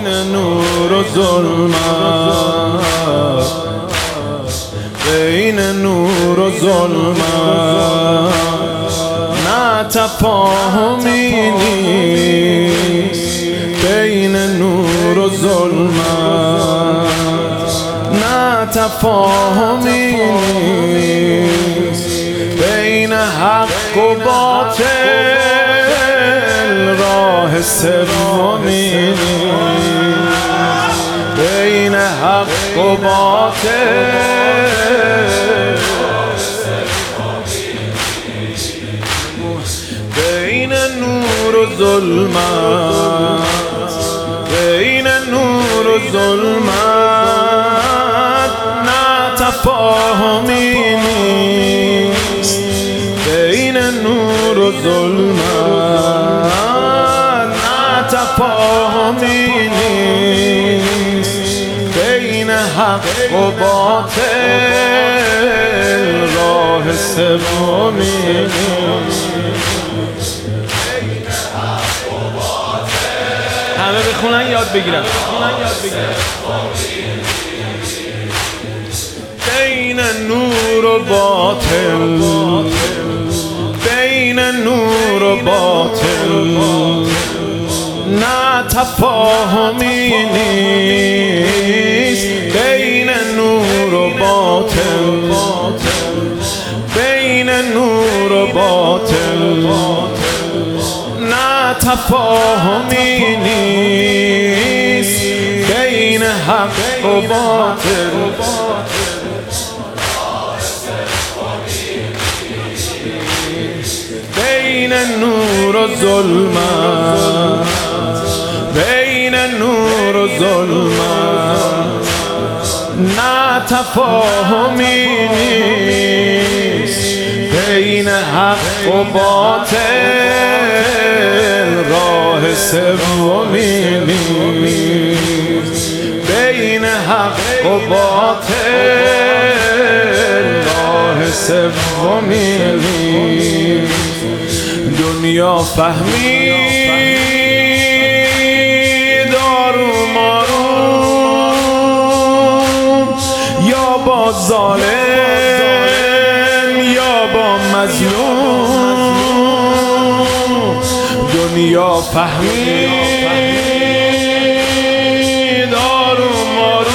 نور و ظلمت، بین نور و ظلمت نه تفاهمی نیست، بین نور و ظلمت نه تفاهمی نیست، بین حق و باطل راه سومی نیست، بین حق و باطل بین نور و ظلمت، بین نور و ظلمت نه تفاهمی نیست، بین نور و ظلمت نه تفاهمی نیست، بین حق و باطل راه سومی نیست. همه بخونن یاد بگیرن، بین نور و باطل، بین نور و باطل نه تفاهمی نیست، بین نور و باطل، بین نور و باطل نه تفاهمی نیست، بین حق و باطل بین نور و ظلمت، بین نور و ظلمت نه تفاهمی نیست، بین حق و باطل راه سومی نیست، بین حق و باطل راه سومی نیست. دنیا فهمید آروم آروم یا با ظالم یا با مظلوم، دنیا فهمید آروم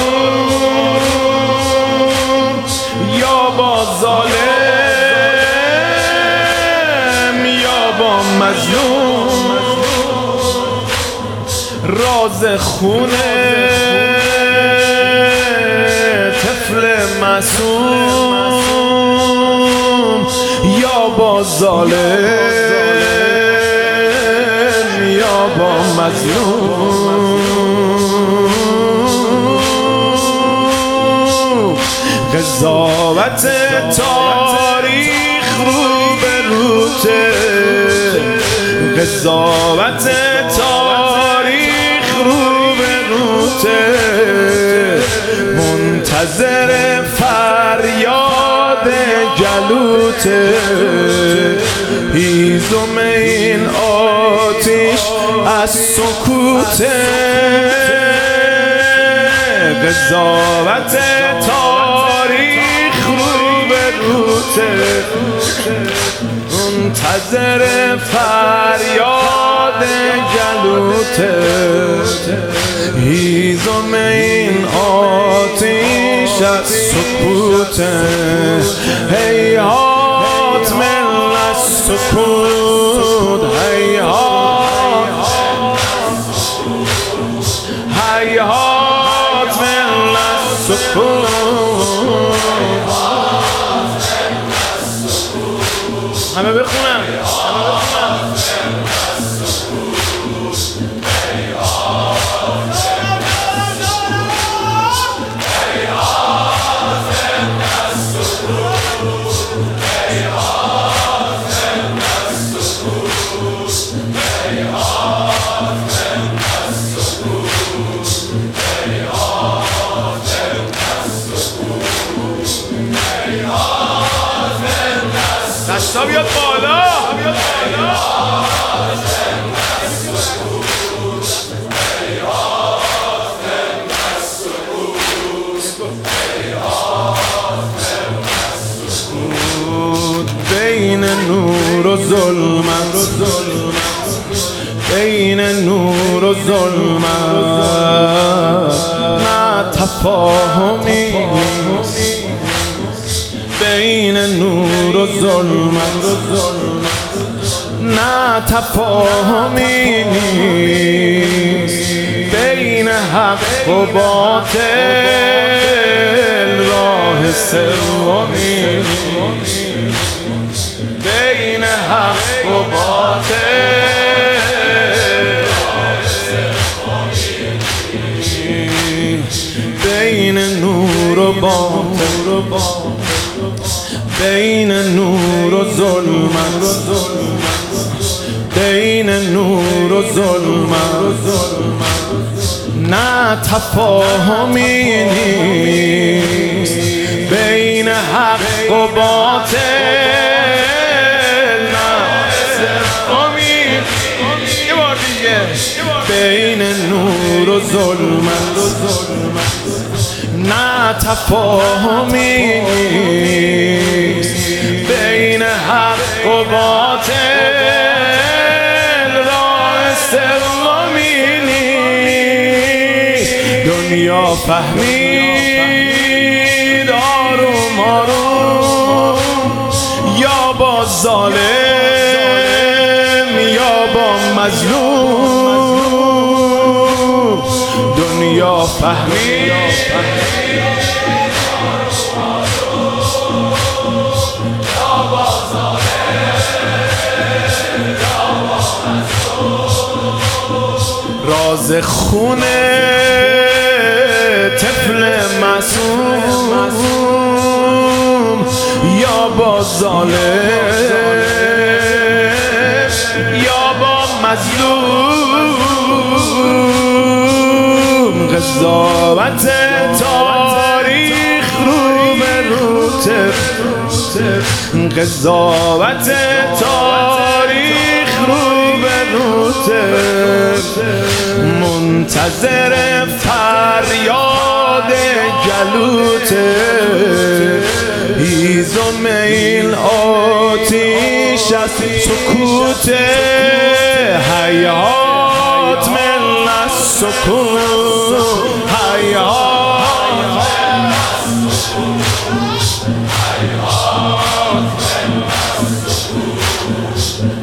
آروم یا با ظالم یا با مظلوم، راز خونه طفل معصوم یا با ظالم یا با مظلوم، قضاوت تاریخ رو به روته، قضاوت تاریخ رو به روته، منتظر فریاد جلوته، هیزم این آتش از سکوته، قضاوت تاریخ رو به روته، منتظر فریاد جلوته، هیزم این آتش از سکوته، هیهات من السکوت، هیهات هیهات من السکوت. همه بخونم، دستا بیاد بالا. ظلمت، بین نور و ظلمت نه تفاهمی، بین نور و ظلمت نه تفاهمی نیست، بین حق و باطل راه سومی، بین حق و باطل بین نور و باطل، بین نور و ظلمت، بین نور و ظلمت نه تفاهمی نیست، بین حق و باطل نه سومی، یه بار دیگه، بین نور و ظلمت نه تفاهمی نیست، بین حق و باطل راه سومی نیست. دنیا فهمید آروم آروم، یا با ظالم یا با مظلوم، دنیا فهمید راز خون طفل معصوم، یا با ظالم یا با مظلوم، قضاوت تاریخ رو به روته، قضاوت تاریخ رو به روته، منتظر فریاد گلوته، هیز و میل آتیش از سکوت، حیات من السکون، حیات من السکون، حیات من السکون،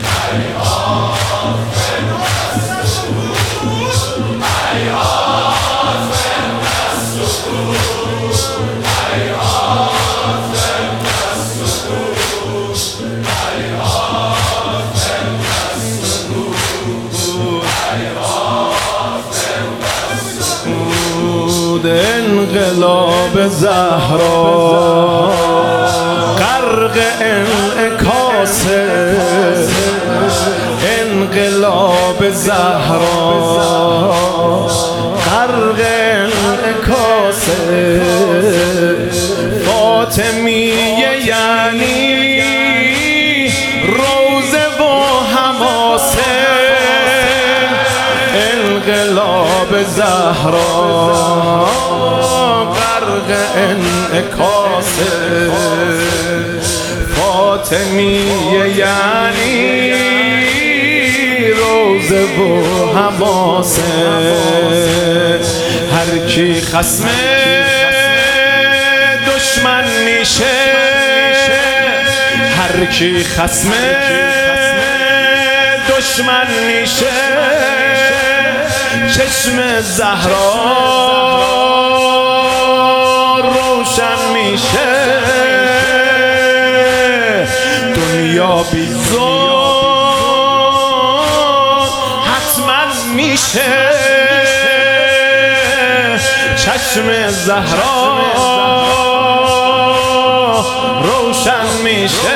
انقلاب زهرا غرق انعکاس، انقلاب زهرا غرق انعکاس، فاطمیه یعنی روزه و حماسه، انقلاب زهرا غرق انعکاس، فاطمیه یعنی روزه و حماسه، هر کی خصم دشمن میشه، هر کی خصم دشمن میشه، چشم زهرا روشن میشه، دنیا بی ظلم حتما میشه، چشم زهرا روشن میشه،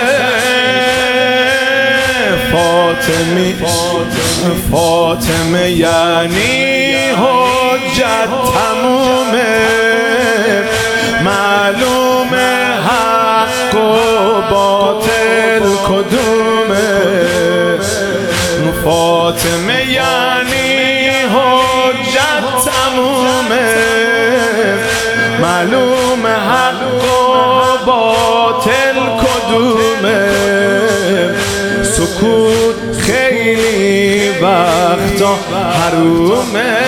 فاطمه یعنی حجت تمومه، معلومه حق و باطل کدومه، فاطمه یعنی حجت تمومه، معلومه حق و باطل کدومه، سکوت وقتا حرومه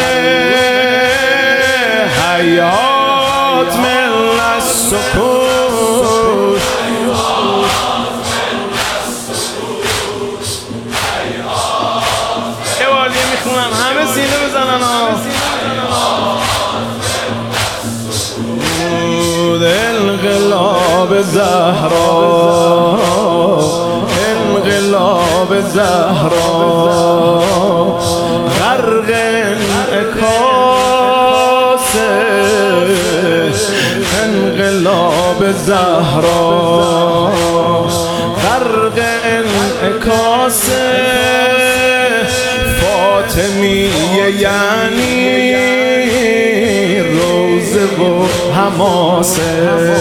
حیات من السکوت یه والی میخونم همه سینه بزنن انقلاب زهرا انقلاب زهرا غرق انعکاس انقلاب زهرا غرق انعکاس فاطمیه یعنی روزه و حماسه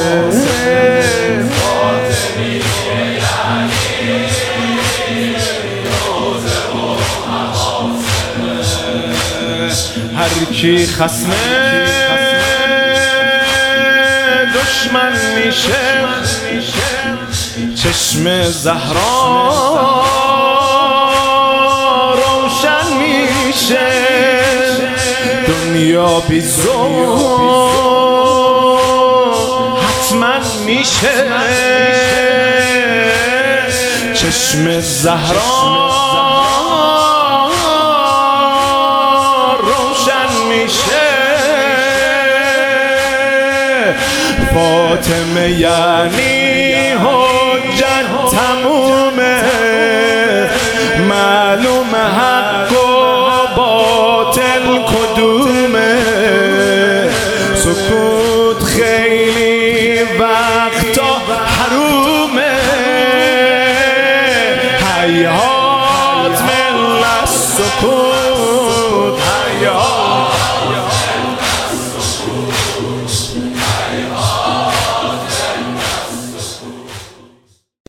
هر کی خصمه دشمن میشه چشم زهرا روشن میشه دنیا بی ذوق حتما میشه چشم زهرا روشن میشه فاطمه یعنی حجت تمومه معلوم حق و باطل کدومه سکوت خیلی وقتا حرومه حیات من السکوت